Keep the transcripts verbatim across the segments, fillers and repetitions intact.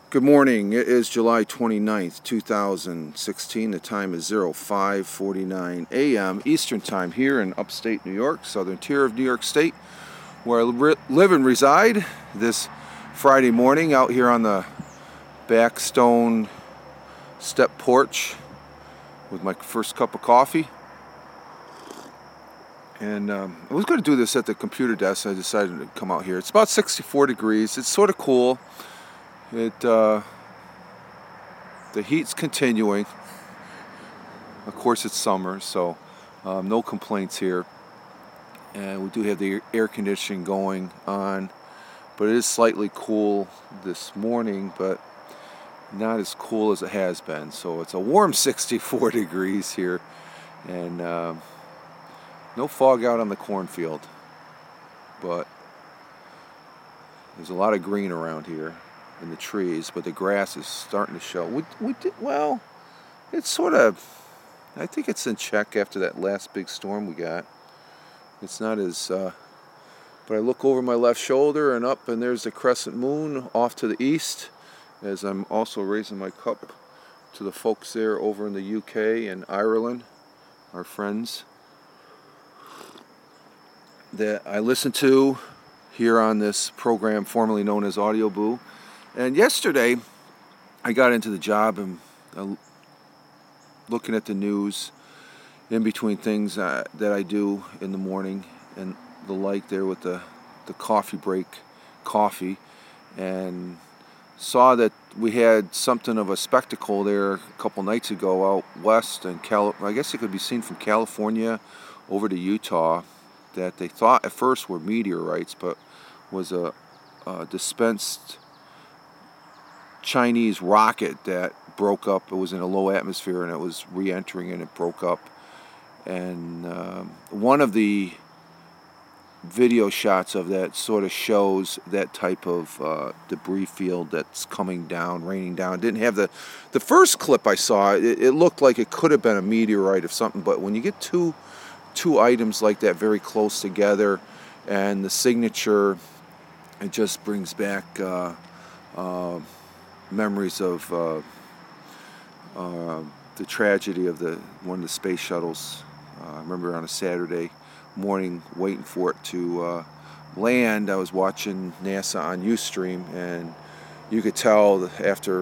Good morning. It is July twenty-ninth, two thousand sixteen. The time is oh five forty-nine a m Eastern Time here in upstate New York, southern tier of New York State, where I live and reside. This Friday morning out here on the back stone step porch with my first cup of coffee. And um, I was going to do this at the computer desk. I decided to come out here. It's about sixty-four degrees. It's sort of cool. It uh, the heat's continuing. Of course, it's summer, so um, no complaints here. And we do have the air conditioning going on, but it is slightly cool this morning, but not as cool as it has been. So it's a warm sixty-four degrees here, and uh, no fog out on the cornfield, but there's a lot of green around here in the trees, but the grass is starting to show. We, we did, well, it's sort of, I think it's in check after that last big storm we got. It's not as, uh, but I look over my left shoulder and up, and there's the crescent moon off to the east, as I'm also raising my cup to the folks there over in the U K and Ireland, our friends that I listen to here on this program formerly known as Audio Boo. And yesterday, I got into the job and uh, looking at the news in between things uh, that I do in the morning and the like there with the, the coffee break coffee, and saw that we had something of a spectacle there a couple nights ago out west in Cali- I guess it could be seen from California over to Utah, that they thought at first were meteorites, but was a, a dispensed Chinese rocket that broke up. It was in a low atmosphere and it was re-entering and it broke up. And um, one of the video shots of that sort of shows that type of uh, debris field that's coming down, raining down. It didn't have the the first clip I saw. It, it looked like it could have been a meteorite or something. But when you get two two items like that very close together, and the signature, it just brings back Uh, uh, memories of uh, uh, the tragedy of the one of the space shuttles. Uh, I remember on a Saturday morning waiting for it to uh, land. I was watching NASA on Ustream, and you could tell that after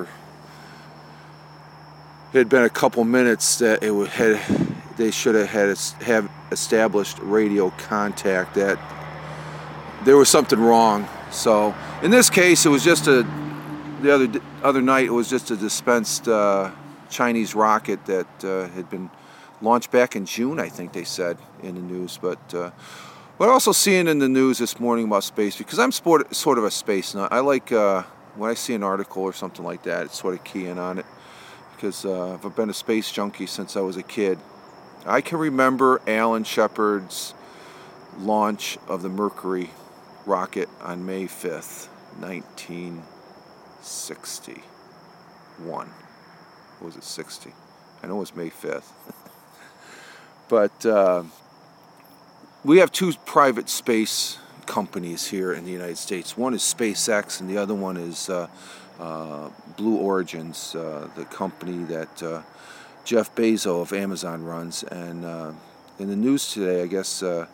it had been a couple minutes that it would had they should have had have established radio contact, that there was something wrong. So in this case, it was just a The other other night, it was just a dispensed uh, Chinese rocket that uh, had been launched back in June, I think they said in the news. But uh, but also seeing in the news this morning about space, because I'm sport, sort of a space nut. I like uh, when I see an article or something like that, it's sort of keying on it, because uh, I've been a space junkie since I was a kid. I can remember Alan Shepard's launch of the Mercury rocket on May fifth, nineteen sixty-one. Or was it sixty? I know it was May fifth. But uh, we have two private space companies here in the United States. One is SpaceX, and the other one is uh, uh, Blue Origins, uh, the company that uh, Jeff Bezos of Amazon runs. And uh, in the news today, I guess uh,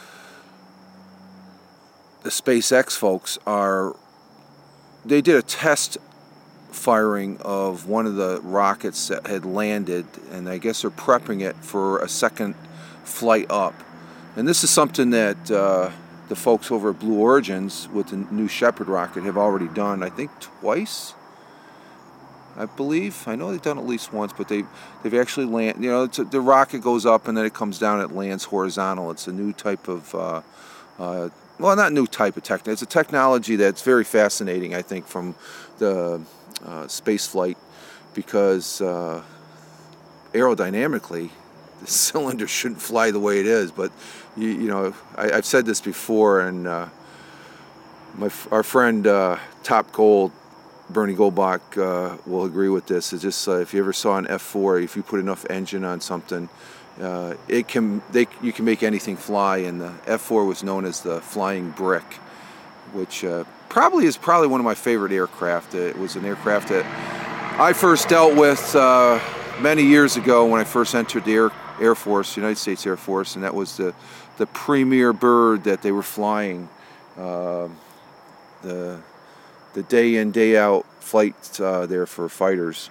the SpaceX folks are They did a test firing of one of the rockets that had landed, and I guess they're prepping it for a second flight up. And this is something that uh, the folks over at Blue Origins with the New Shepard rocket have already done, I think twice, I believe. I know they've done it at least once, but they, they've actually land. You know, it's a, the rocket goes up and then it comes down and it lands horizontal. It's a new type of uh, uh, Well, not new type of technology. It's a technology that's very fascinating, I think, from the uh, space flight, because uh, aerodynamically, the cylinder shouldn't fly the way it is. But you, you know, I, I've said this before, and uh, my our friend uh, Top Gold, Bernie Goldbach, uh, will agree with this. It's just uh, if you ever saw an F four, if you put enough engine on something, Uh, it can they you can make anything fly, and the F four was known as the flying brick, which uh, probably is probably one of my favorite aircraft. It was an aircraft that I first dealt with uh, many years ago when I first entered the Air, Air Force, United States Air Force, and that was the, the premier bird that they were flying. Uh, the, the day in, day out flight uh, there for fighters.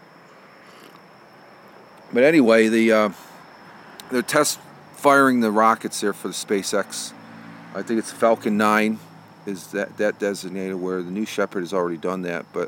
But anyway, the uh, they're test firing the rockets there for the SpaceX. I think it's Falcon nine is that, that designated, where the New Shepard has already done that. But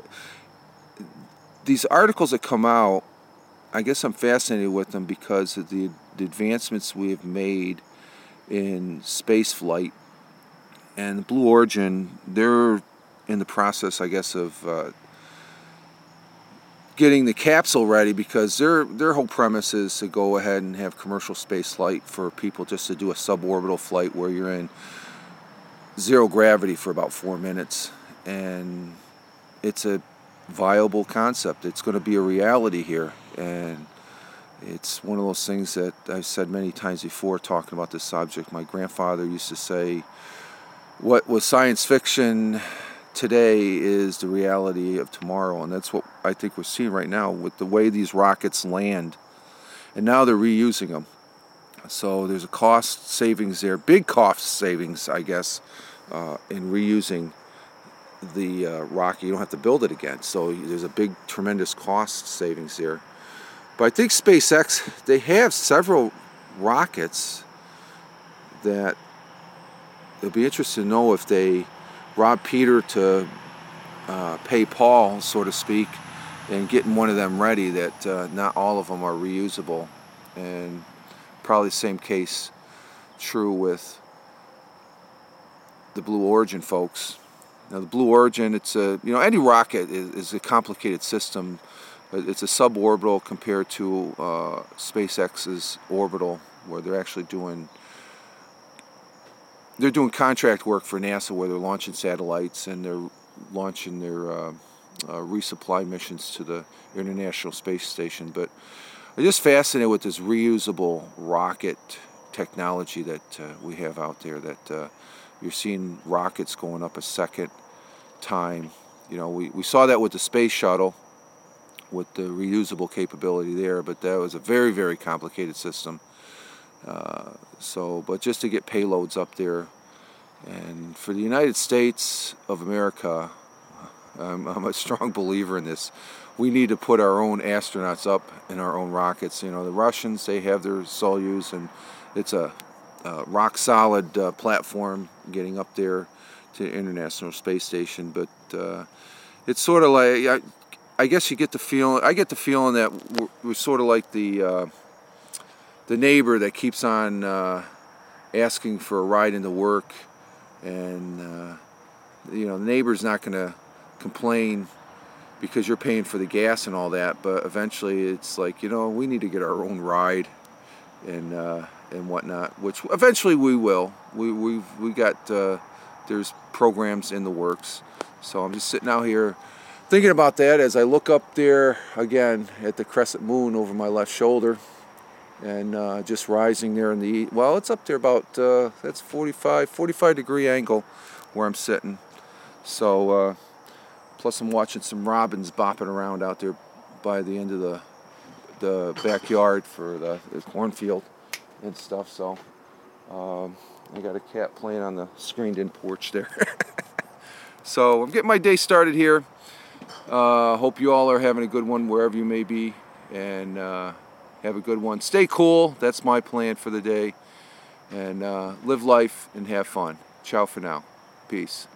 these articles that come out, I guess I'm fascinated with them because of the, the advancements we have made in space flight. And Blue Origin, they're in the process, I guess, of uh, getting the capsule ready, because their their whole premise is to go ahead and have commercial space flight for people, just to do a suborbital flight where you're in zero gravity for about four minutes. And it's a viable concept. It's going to be a reality here, and it's one of those things that I've said many times before talking about this subject. My grandfather used to say, what was science fiction today is the reality of tomorrow, and that's what I think we're seeing right now with the way these rockets land. And now they're reusing them. So there's a cost savings there, big cost savings, I guess, uh, in reusing the uh, rocket. You don't have to build it again. So there's a big, tremendous cost savings there. But I think SpaceX, they have several rockets that it'll be interesting to know if they rob Peter to uh, pay Paul, so to speak, and getting one of them ready, that uh, not all of them are reusable. And probably the same case true with the Blue Origin folks. Now the Blue Origin, it's a, you know, any rocket is, is a complicated system. It's a suborbital compared to uh, SpaceX's orbital, where they're actually doing they're doing contract work for NASA, where they're launching satellites and they're launching their uh, uh, resupply missions to the International Space Station. But I'm just fascinated with this reusable rocket technology that uh, we have out there, that uh, you're seeing rockets going up a second time. You know, we, we saw that with the space shuttle, with the reusable capability there, but that was a very, very complicated system. Uh, so, but just to get payloads up there, and for the United States of America, I'm, I'm a strong believer in this. We need to put our own astronauts up in our own rockets. You know, the Russians, they have their Soyuz, and it's a, a rock-solid uh, platform getting up there to the International Space Station. But uh, it's sort of like, I, I guess you get the feeling, I get the feeling that we're, we're sort of like the uh, the neighbor that keeps on uh, asking for a ride into work, and uh, you know, the neighbor's not going to complain because you're paying for the gas and all that, but eventually it's like, you know, we need to get our own ride and uh, and whatnot, which eventually we will. We we've we got uh, there's programs in the works. So I'm just sitting out here thinking about that as I look up there again at the crescent moon over my left shoulder, and uh, just rising there in the, well, it's up there about uh, that's forty-five, forty-five degree angle where I'm sitting. So uh, plus I'm watching some robins bopping around out there by the end of the the backyard for the, the cornfield and stuff. So um, I got a cat playing on the screened-in porch there. So I'm getting my day started here. Uh, hope you all are having a good one wherever you may be, and uh, have a good one. Stay cool. That's my plan for the day. And uh, live life and have fun. Ciao for now. Peace.